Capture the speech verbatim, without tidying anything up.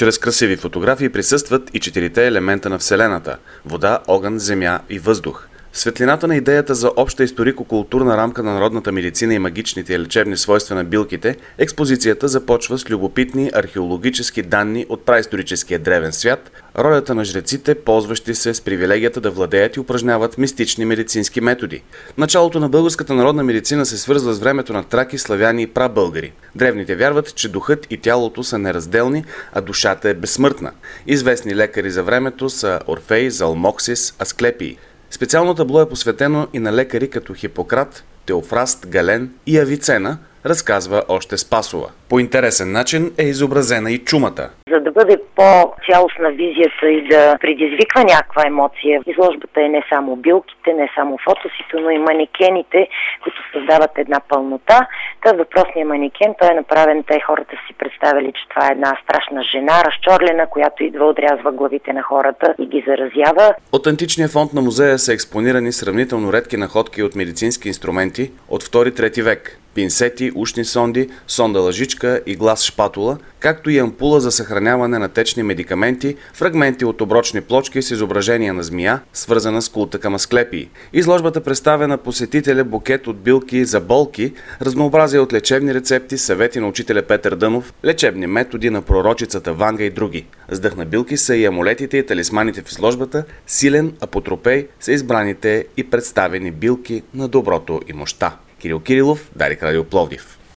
Чрез красиви фотографии присъстват и четирите елемента на Вселената – вода, огън, земя и въздух. В светлината на идеята за обща историко-културна рамка на народната медицина и магичните и лечебни свойства на билките, експозицията започва с любопитни археологически данни от праисторическия древен свят, ролята на жреците, ползващи се с привилегията да владеят и упражняват мистични медицински методи. Началото на българската народна медицина се свързва с времето на траки, славяни и прабългари. Древните вярват, че духът и тялото са неразделни, а душата е безсмъртна. Известни лекари за времето са Орфей, Залмоксис, Асклепий. Специално табло е посветено и на лекари като Хипократ, Теофраст, Гален и Авицена, разказва още Спасова. По интересен начин е изобразена и чумата. За да бъде по-цялостна визията и да предизвиква някаква емоция, изложбата е не само билките, не само фотосите, но и манекените, които създават една пълнота. Та въпросният манекен, той е направен, те хората си представили, че това е една страшна жена, разчорлена, която идва, отрязва главите на хората и ги заразява. От античния фонд на музея са експонирани сравнително редки находки от медицински инструменти от втори-трети век. Пинсети, ушни сонди, сонда лъжичка и глас шпатула, както и ампула за съхраняване на течни медикаменти, фрагменти от оброчни плочки с изображение на змия, свързана с култа към Асклепий. Изложбата представя на посетителя букет от билки за болки, разнообразие от лечебни рецепти, съвети на учителя Петър Дънов, лечебни методи на пророчицата Ванга и други. С дъх на билки са и амулетите и талисманите в изложбата, силен апотропей са избраните и представени билки на доброто и мощта. Кирил Кирилов, Дарик Радио Пловдив.